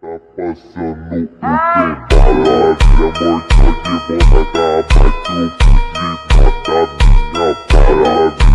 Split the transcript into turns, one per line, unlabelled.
Tá passando o tempo, palavra morta de boa da bate o fuzil, mata minha palavra.